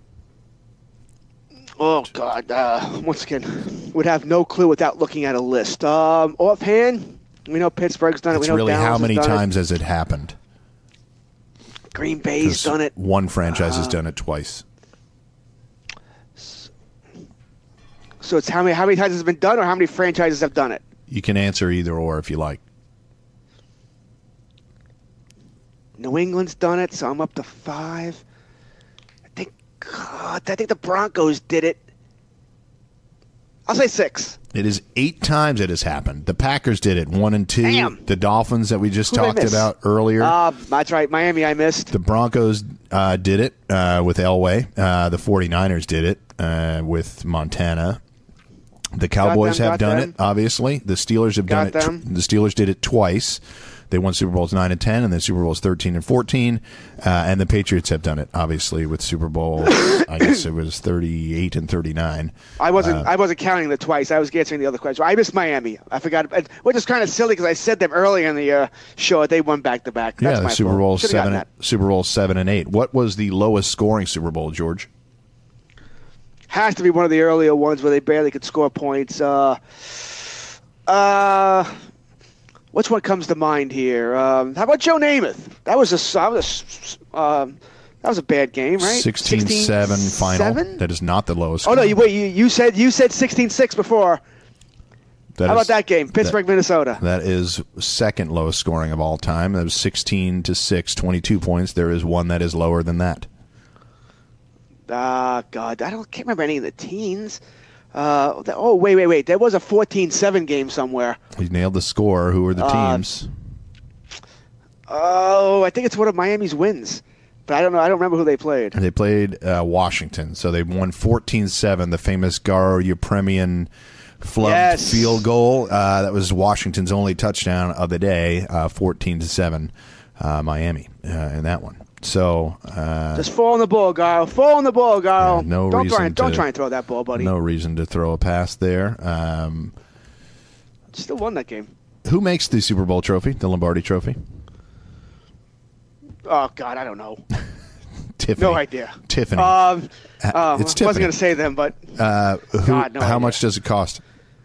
Oh, God. Uh, once again, would have no clue without looking at a list. Um, offhand, We know Pittsburgh's done it. It's we know really Dallas how many has done times it. has it happened? Green Bay's done it. One franchise uh, has done it twice. So it's how many how many times has it been done, or how many franchises have done it? You can answer either or if you like. New England's done it, so I'm up to five. I think God, I think the Broncos did it. I'll say six. It is eight times it has happened. The Packers did it, one and two. Damn. The Dolphins that we just Who did I talked miss? about earlier. Uh, that's right. Miami, I missed. The Broncos uh, did it uh, with Elway. Uh, the 49ers did it uh, with Montana. The Cowboys them, have got done them. it, obviously. The Steelers have Got done it. them. The Steelers did it twice. They won Super Bowls nine and ten, and then Super Bowls thirteen and fourteen. Uh, and the Patriots have done it, obviously, with Super Bowl, I guess it was thirty-eight and thirty-nine. I wasn't. Uh, I wasn't counting the twice. I was answering the other question. I missed Miami. I forgot, which is kind of silly because I said them earlier in the uh, show that they won back to back. That's yeah, my the Super fault. Bowl Should've gotten seven, that. Super Bowl seven and eight. What was the lowest scoring Super Bowl, George? Has to be one of the earlier ones where they barely could score points. Uh, uh, which one comes to mind here? Um, how about Joe Namath? That was a that was a, um, that was a bad game, right? sixteen seven final. seven? That is not the lowest. Oh no! scoring. You, wait, you, you said you said sixteen six before. That How is- about that game? Pittsburgh, that- Minnesota. That is second lowest scoring of all time. That was sixteen to six, twenty-two points. There is one that is lower than that. Ah, God, I don't can't remember any of the teens. Uh, th- oh, wait, wait, wait. There was a fourteen seven game somewhere. He nailed the score. Who were the Uh, teams? Oh, I think it's one of Miami's wins, but I don't know. I don't remember who they played. They played uh, Washington, so they won fourteen seven, the famous Garo Yepremian flubbed Yes. field goal. Uh, that was Washington's only touchdown of the day, uh, fourteen to seven, uh, Miami uh, in that one. So uh, Just fall on the ball, Garl. Fall on the ball, Garl. Yeah, no don't reason try and, don't to- try and throw that ball, buddy. no reason to throw a pass there. Um, Still won that game. who makes the Super Bowl trophy, the Lombardi Trophy? Oh God, I don't know. Tiffany. No idea. Tiffany. Um, Uh, uh, it's I Tiffany. wasn't going to say them, but Uh, who, God, no how idea. much does it cost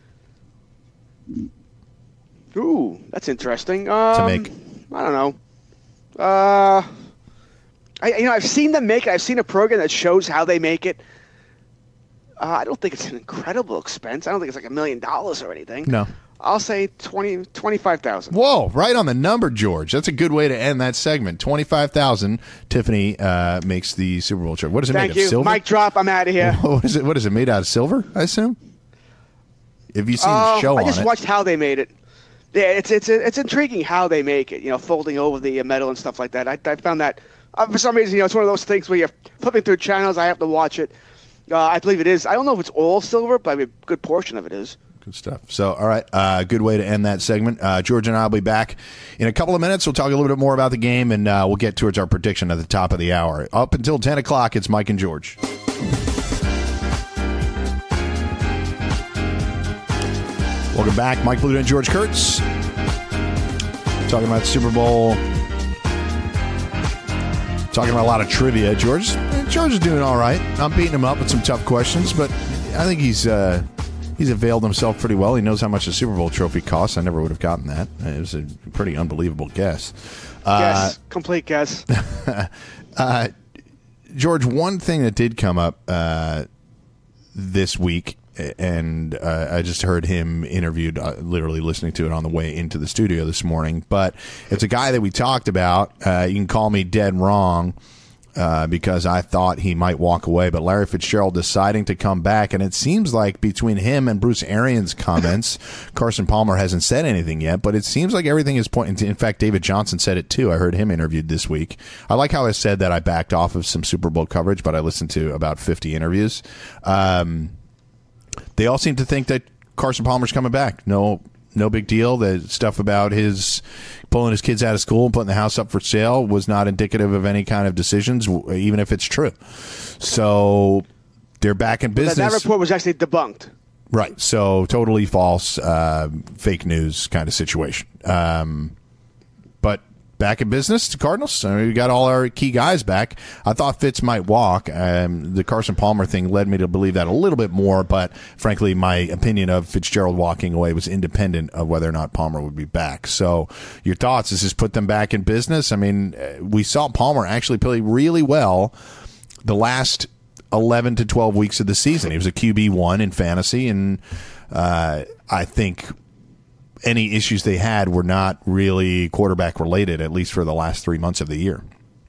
ooh, that's interesting. Um, make? I don't know. Uh, I you know I've seen them make it. I've seen a program that shows how they make it. Uh, I don't think it's an incredible expense. I don't think it's like a million dollars or anything. No. I'll say twenty twenty-five thousand. Whoa, right on the number, George. That's a good way to end that segment. twenty-five thousand. Tiffany uh, makes the Super Bowl trophy. What is it Thank made you. of? Silver? Mic drop. I'm out of here. What is it? What is it made out of? Silver, I assume. Have you seen the Uh, show I on just it? watched how they made it. Yeah, it's it's it's intriguing how they make it. You know, folding over the metal and stuff like that. I, I found that uh, for some reason, you know, it's one of those things where you're flipping through channels. I have to watch it. Uh, I believe it is. I don't know if it's all silver, but I mean, a good portion of it is. Good stuff. So, all right, uh, good way to end that segment. Uh, George and I will be back in a couple of minutes. We'll talk a little bit more about the game, and uh, we'll get towards our prediction at the top of the hour. Up until ten o'clock, it's Mike and George. Welcome back. Mike Bluta and George Kurtz. Talking about Super Bowl. Talking about a lot of trivia. George, George is doing all right. I'm beating him up with some tough questions, but I think he's... Uh, He's availed himself pretty well. He knows how much a Super Bowl trophy costs. I never would have gotten that. It was a pretty unbelievable guess. Uh, Guess. Complete guess. uh, George, one thing that did come up uh, this week, and uh, I just heard him interviewed, uh, literally listening to it on the way into the studio this morning, but it's a guy that we talked about. Uh, you can call me dead wrong. Uh, because I thought he might walk away, but Larry Fitzgerald deciding to come back, and it seems like between him and Bruce Arians' comments, Carson Palmer hasn't said anything yet, but it seems like everything is pointing to, in fact, David Johnson said it too. I heard him interviewed this week. I like how I said that I backed off of some Super Bowl coverage, but I listened to about fifty interviews. Um, they all seem to think that Carson Palmer's coming back. No, no big deal. The stuff about his pulling his kids out of school and putting the house up for sale was not indicative of any kind of decisions, even if it's true. So they're back in That, business. that report was actually debunked. Right. So totally false, uh, fake news kind of situation. Um, but back in business, the Cardinals. I mean, we got all our key guys back. I thought Fitz might walk. Um, the Carson Palmer thing led me to believe that a little bit more, but frankly, my opinion of Fitzgerald walking away was independent of whether or not Palmer would be back. So your thoughts, is this put them back in business? I mean, we saw Palmer actually play really well the last eleven to twelve weeks of the season. He was a Q B one in fantasy, and uh, I think any issues they had were not really quarterback related, at least for the last three months of the year.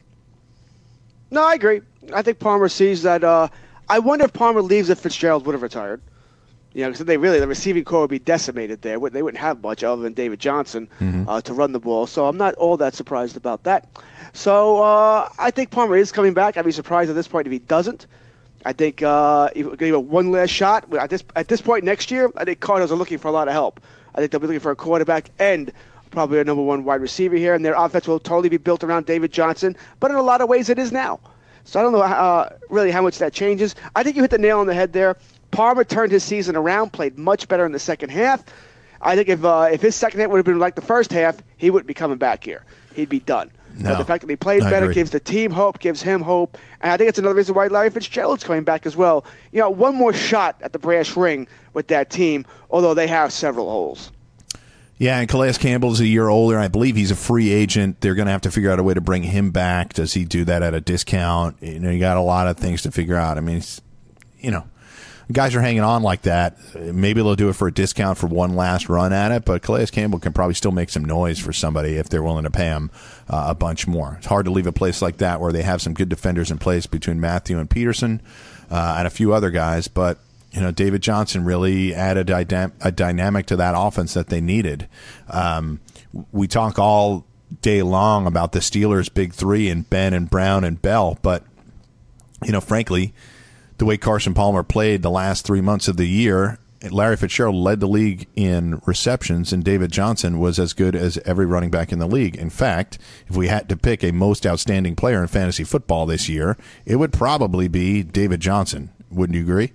No, I agree. I think Palmer sees that. Uh, I wonder if Palmer leaves if Fitzgerald would have retired. You know, because they really, the receiving core would be decimated there. They wouldn't have much other than David Johnson mm-hmm. uh, to run the ball. So I'm not all that surprised about that. So uh, I think Palmer is coming back. I'd be surprised at this point if he doesn't. I think uh, if we're going to give it one last shot. At this, at this point next year, I think Cardinals are looking for a lot of help. I think they'll be looking for a quarterback and probably a number one wide receiver here, and their offense will totally be built around David Johnson, but in a lot of ways it is now. So I don't know uh, really how much that changes. I think you hit the nail on the head there. Palmer turned his season around, played much better in the second half. I think if uh, if his second half would have been like the first half, he wouldn't be coming back here. He'd be done. No, but the fact that he played I better agree. gives the team hope, gives him hope, and I think it's another reason why Larry Fitzgerald's coming back as well. You know, one more shot at the brass ring with that team, although they have several holes. Yeah, and Calais Campbell's a year older. I believe he's a free agent. They're going to have to figure out a way to bring him back. Does he do that at a discount? You know, you got a lot of things to figure out. I mean, it's, you know, guys are hanging on like that. Maybe they'll do it for a discount for one last run at it, but Calais Campbell can probably still make some noise for somebody if they're willing to pay him uh, a bunch more. It's hard to leave a place like that where they have some good defenders in place between Matthew and Peterson uh, and a few other guys, but you know, David Johnson really added a, dy- a dynamic to that offense that they needed. Um, we talk all day long about the Steelers' big three and Ben and Brown and Bell, but, you know, frankly, the way Carson Palmer played the last three months of the year, Larry Fitzgerald led the league in receptions, and David Johnson was as good as every running back in the league. In fact, if we had to pick a most outstanding player in fantasy football this year, it would probably be David Johnson. Wouldn't you agree?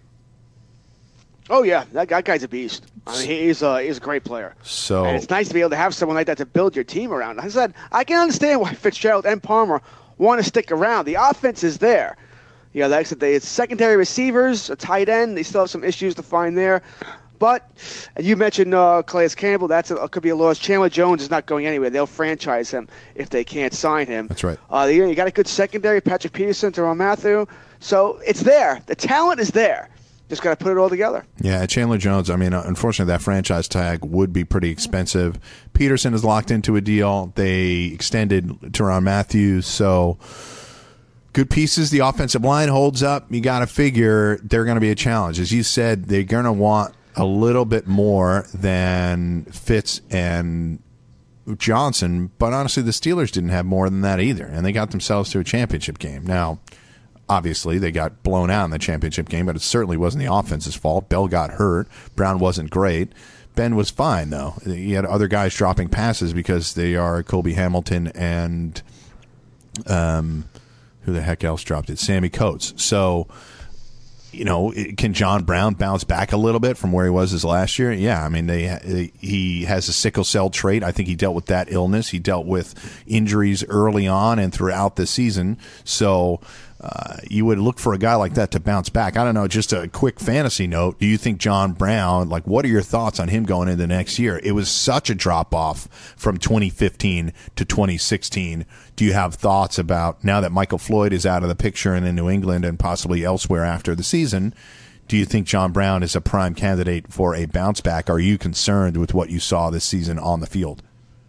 Oh, yeah, that, that guy's a beast. I mean, he's, uh, he's a great player. So, and it's nice to be able to have someone like that to build your team around. I said, I can understand why Fitzgerald and Palmer want to stick around. The offense is there. You know, like I said, they, it's secondary receivers, a tight end. They still have some issues to find there. But you mentioned uh, Calais Campbell. That's a, could be a loss. Chandler Jones is not going anywhere. They'll franchise him if they can't sign him. That's right. Uh, you, you got a good secondary, Patrick Peterson, Teron Matthew. So it's there. The talent is there. Just got to put it all together. Yeah, Chandler Jones, I mean, unfortunately, that franchise tag would be pretty expensive. Peterson is locked into a deal. They extended Teron Matthews, so good pieces. The offensive line holds up. You got to figure they're going to be a challenge. As you said, they're going to want a little bit more than Fitz and Johnson, but honestly, the Steelers didn't have more than that either, and they got themselves to a championship game. Now, obviously, they got blown out in the championship game, but it certainly wasn't the offense's fault. Bell got hurt. Brown wasn't great. Ben was fine, though. He had other guys dropping passes because they are Colby Hamilton and um, who the heck else dropped it? Sammy Coates. So, you know, can John Brown bounce back a little bit from where he was his last year? Yeah, I mean, they, they he has a sickle cell trait. I think he dealt with that illness. He dealt with injuries early on and throughout the season. So uh, you would look for a guy like that to bounce back. I don't know, just a quick fantasy note. Do you think John Brown, like, what are your thoughts on him going into next year? It was such a drop-off from twenty fifteen to twenty sixteen. Do you have thoughts about, now that Michael Floyd is out of the picture and in New England and possibly elsewhere after the season, do you think John Brown is a prime candidate for a bounce back? Are you concerned with what you saw this season on the field?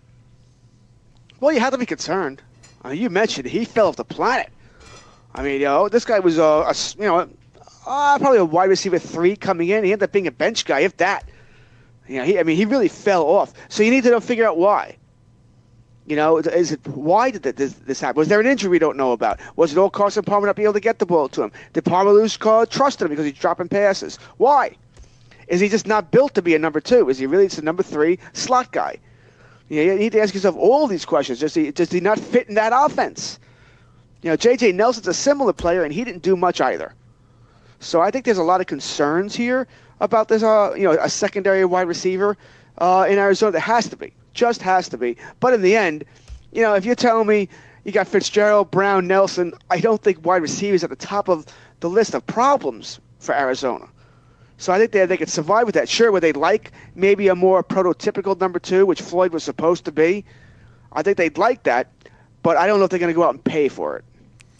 Well, you have to be concerned. I mean, you mentioned he fell off the planet. I mean, you know, this guy was, a, a you know, uh, probably a wide receiver three coming in. He ended up being a bench guy, if that. You know, he, I mean, he really fell off. So you need to figure out why. You know, is it why did this, this happen? Was there an injury we don't know about? Was it all Carson Palmer not being able to get the ball to him? Did Palmer lose uh, trust in him because he's dropping passes? Why? Is he just not built to be a number two? Is he really just a number three slot guy? You know, you need to ask yourself all these questions. Does he, does he not fit in that offense? You know, J J. Nelson's a similar player, and he didn't do much either. So I think there's a lot of concerns here about this, uh, you know, a secondary wide receiver uh, in Arizona. There has to be. Just has to be. But in the end, you know, if you're telling me you got Fitzgerald, Brown, Nelson, I don't think wide receivers at the top of the list of problems for Arizona. So I think they they could survive with that. Sure, would they like maybe a more prototypical number two, which Floyd was supposed to be? I think they'd like that, but I don't know if they're going to go out and pay for it.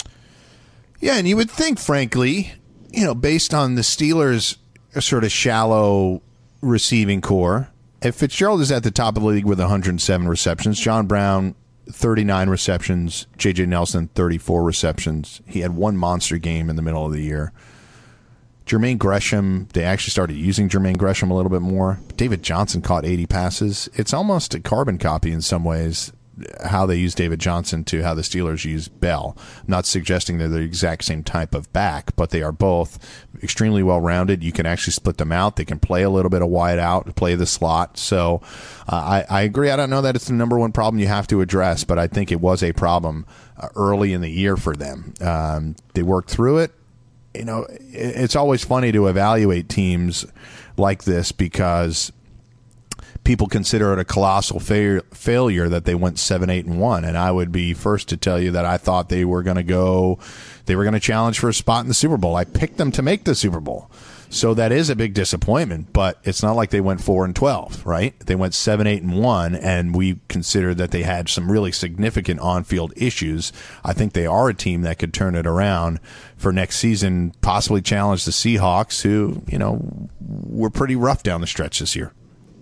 Yeah, and you would think, frankly, you know, based on the Steelers' sort of shallow receiving core, if Fitzgerald is at the top of the league with one hundred seven receptions, John Brown, thirty-nine receptions, J J Nelson, thirty-four receptions. He had one monster game in the middle of the year. Jermaine Gresham, they actually started using Jermaine Gresham a little bit more. David Johnson caught eighty passes. It's almost a carbon copy in some ways, how they use David Johnson to how the Steelers use Bell. I'm not suggesting they're the exact same type of back, but they are both extremely well-rounded. You can actually split them out. They can play a little bit of wide out, play the slot. So uh, I, I agree. I don't know that it's the number one problem you have to address, but I think it was a problem uh, early in the year for them. Um, they worked through it. You know, it's always funny to evaluate teams like this because people consider it a colossal fa- failure that they went seven, eight, and one. And I would be first to tell you that I thought they were going to go, they were going to challenge for a spot in the Super Bowl. I picked them to make the Super Bowl. So that is a big disappointment, but it's not like they went four and twelve, right? They went seven, eight, and one, and we considered that they had some really significant on-field issues. I think they are a team that could turn it around for next season, possibly challenge the Seahawks, who, you know, were pretty rough down the stretch this year.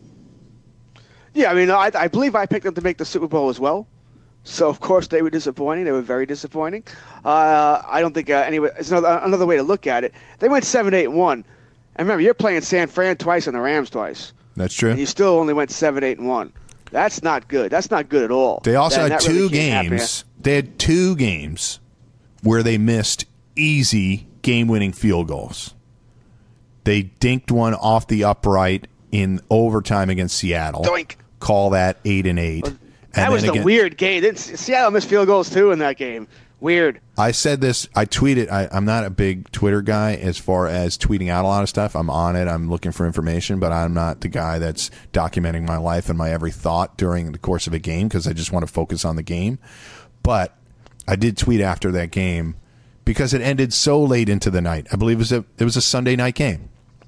Yeah, I mean, I, I believe I picked them to make the Super Bowl as well. So, of course, they were disappointing. They were very disappointing. Uh, I don't think uh, anyway. It's another, another way to look at it. They went seven, eight, and one. And remember, you're playing San Fran twice and the Rams twice. That's true. And you still only went seven, eight, and one. That's not good. That's not good at all. They also that, had that two really games. They had two games where they missed easy game-winning field goals. They dinked one off the upright in overtime against Seattle. Doink. Call that eight and eight. Well, and that was the again, weird game. Didn't, Seattle missed field goals too in that game. Weird. I said this. I tweeted. I, I'm not a big Twitter guy as far as tweeting out a lot of stuff. I'm on it. I'm looking for information, but I'm not the guy that's documenting my life and my every thought during the course of a game because I just want to focus on the game. But I did tweet after that game because it ended so late into the night. I believe it was a it was a Sunday night game.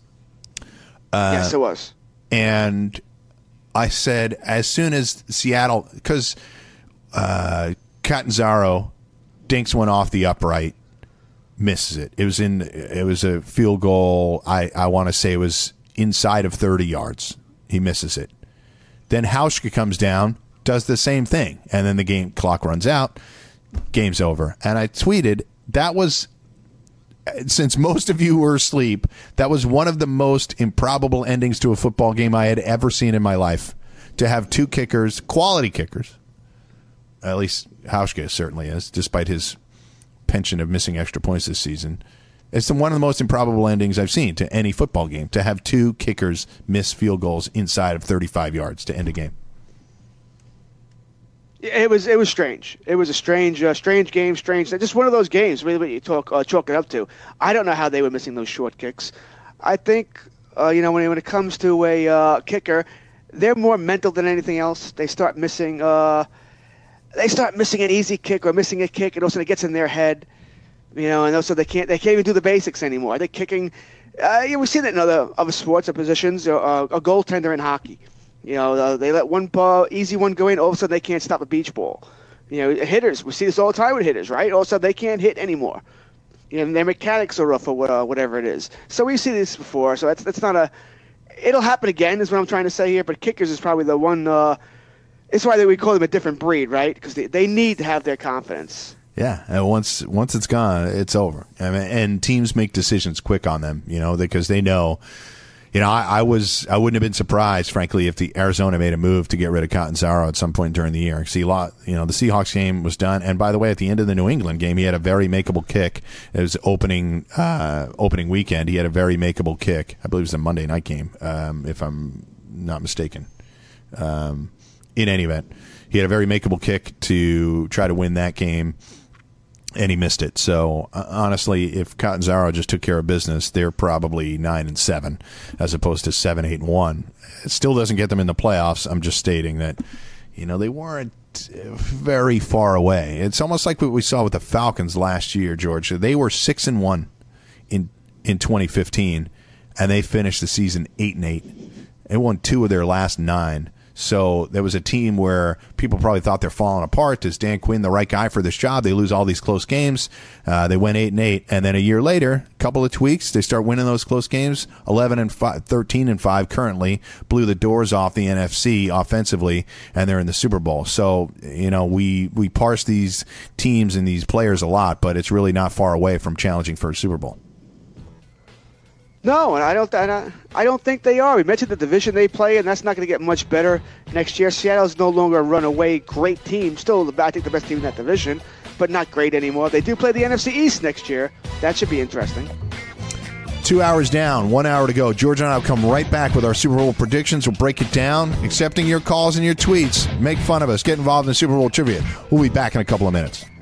Uh, yes, it was. And I said as soon as Seattle, because uh, Catanzaro dinks one off the upright, misses it. It was in. It was a field goal. I, I want to say it was inside of thirty yards. He misses it. Then Hauschka comes down, does the same thing, and then the game clock runs out. Game's over. And I tweeted that was, since most of you were asleep, that was one of the most improbable endings to a football game I had ever seen in my life. To have two kickers, quality kickers. At least Hauschka certainly is, despite his penchant of missing extra points this season. It's one of the most improbable endings I've seen to any football game, to have two kickers miss field goals inside of thirty-five yards to end a game. It was it was strange. It was a strange uh, strange game, strange. Just one of those games, really, what you talk uh, chalk it up to. I don't know how they were missing those short kicks. I think uh, you know when when it comes to a uh, kicker, they're more mental than anything else. They start missing. Uh, They start missing an easy kick or missing a kick, and also it gets in their head, you know, and also they can't they can't even do the basics anymore. They're kicking. Uh, yeah, we see that in other other sports or positions. Uh, a goaltender in hockey, you know, uh, they let one ball, easy one go in, all of a sudden they can't stop a beach ball. You know, hitters, we see this all the time with hitters, right? All of a sudden they can't hit anymore. You know, their mechanics are rough or uh, whatever it is. So we see this before. So that's that's not a. It'll happen again, is what I'm trying to say here. But kickers is probably the one. Uh, It's why we call them a different breed, right? Because they, they need to have their confidence. Yeah, and once once it's gone, it's over. I mean, and teams make decisions quick on them, you know, because they know. You know, I, I was I wouldn't have been surprised, frankly, if the Arizona made a move to get rid of Catanzaro at some point during the year. See, a lot, you know, the Seahawks game was done, and by the way, at the end of the New England game, he had a very makeable kick. It was opening uh, opening weekend. He had a very makeable kick. I believe it was a Monday night game, um, if I'm not mistaken. Um, In any event, he had a very makeable kick to try to win that game, and he missed it. So, uh, honestly, if Catanzaro just took care of business, they're probably nine and seven, as opposed to seven, eight, and one. It still doesn't get them in the playoffs. I'm just stating that, you know, they weren't very far away. It's almost like what we saw with the Falcons last year, George. They were six and one in in twenty fifteen, and they finished the season eight and eight. They won two of their last nine. So there was a team where people probably thought they're falling apart. Is Dan Quinn the right guy for this job? They lose all these close games. Uh, they went eight and eight, and then a year later, a couple of tweaks, they start winning those close games. Eleven and five, thirteen and five currently, blew the doors off the N F C offensively, and they're in the Super Bowl. So you know we we parse these teams and these players a lot, but it's really not far away from challenging for a Super Bowl. No, and I don't, I don't, I don't think they are. We mentioned the division they play, and that's not going to get much better next year. Seattle's no longer a runaway great team. Still, I think the best team in that division, but not great anymore. They do play the N F C East next year. That should be interesting. Two hours down, one hour to go. George and I will come right back with our Super Bowl predictions. We'll break it down, accepting your calls and your tweets. Make fun of us. Get involved in the Super Bowl trivia. We'll be back in a couple of minutes.